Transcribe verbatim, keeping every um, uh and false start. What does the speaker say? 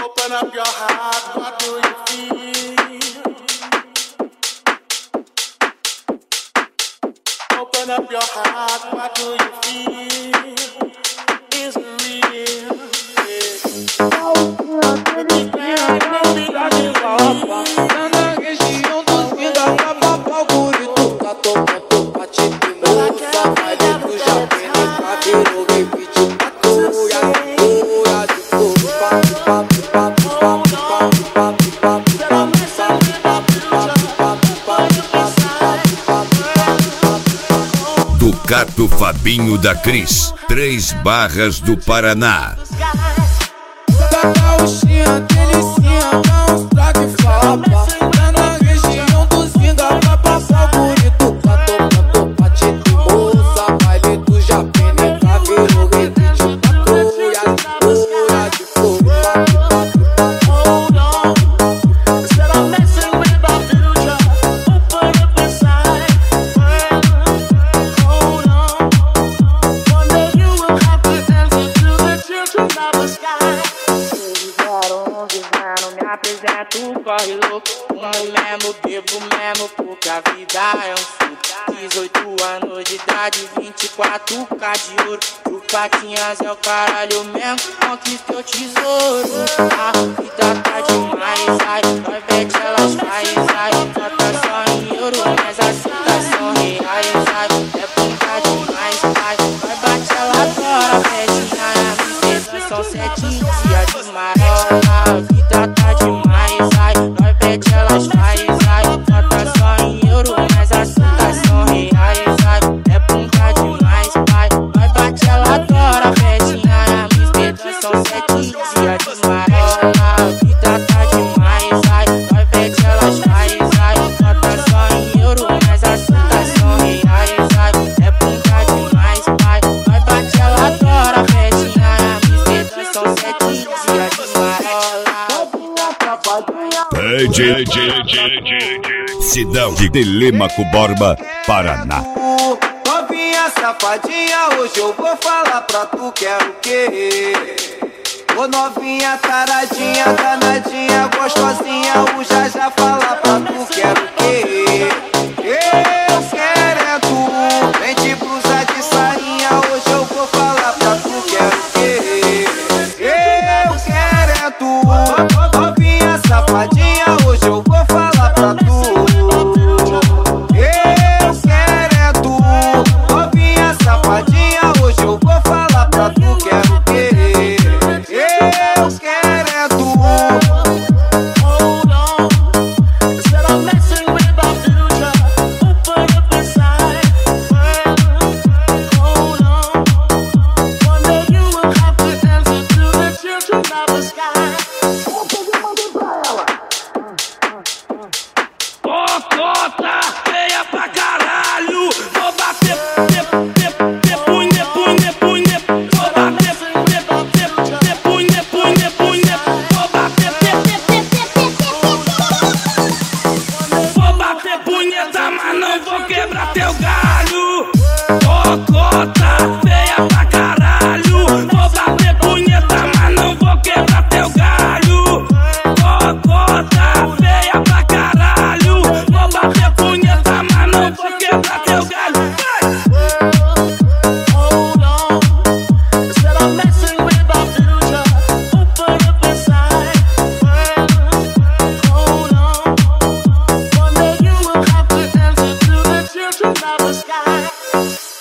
Open up your heart, what do you feel? Open up your heart, what do you feel? Is it real? Tá na região dos pinga pra papar o gurito. Tá tocando bate de moça, vai dentro do japé, nunca virou repetir. Cuia, cuia de fogo, papo, papo, papo, papo, papo, papo, papo, papo, Ducato Fabinho da Cris, Três Barras do Paraná. Taca o chia, delicinha, dá uns trago e fala pá. Tá na região dos vinga pra passar bonito. Tá tocando bate de moça, baile do japé, nunca virou repetir. Cuia, cuia de fogo, papo, papo, papo. Hold on, instead of messing with our future, open up inside. Hold on, one day you will have to answer to the children of the sky. Me apresento, corre louco. Fumo mesmo, bebo mesmo, porque a vida é um suco. Dezoito anos de idade, vinte e quatro K de ouro. O Patinhas é o caralho mesmo, conquistei o tesouro. A vida tá demais, ai, nós vete elas faz, ai. Nota só em euro, mas as citas são reais, ai. É brincar demais, ai. Nós bate ela agora, betinha, na princesa são sete dias de marola. A vida tá demais, ai. Nós vete elas faz, ai. Nota só em euro, mas as citas são reais, ai. É brincar demais, ai. Nós bate ela agora, betinha, na princesa são sete dias de marola. A vida tá demais, ai. Nós vete elas faz, ai. Nota só em euro, mas as citas são reais, ai. É brincar demais, ai. Nós bate ela agora, betinha, na princesa são sete dias de marola. D J, D J, Cidade de Telêmaco Borba, Paraná. Novinha safadinha, hoje eu vou falar pra tu, quero o quê? Ô novinha taradinha, danadinha, gostosinha, o já já fala pra tu, quero o quê? Eu quero é tu, vem de blusa de sainha, hoje eu vou falar pra tu, quero o quê? Eu quero é tu, novinha safadinha, hoje eu vou falar pra tu. Eu quero é tu, novinha safadinha, hoje eu vou falar pra tu, quero o quê? Eu quero é tu. Hold on, instead of messing with our future, open up inside. Hold on, one day you will have to answer to the children of the sky. Cocota, feia pra caralho. Vou bater, bater, bater, punha, punha, punha. Vou bater, bater, bater, punha, punha, punha. Vou bater, vou bater punheta, mas não vou quebrar teu galho. Cocota, feia pra caralho. Vou bater punheta, mas não vou quebrar teu galho. Cocota, feia pra caralho. Vou bater punheta, mas não vou quebrar teu galho. Hold on, instead of messing with our future, open up inside. Hold on, one day you will have to answer to the children of the sky.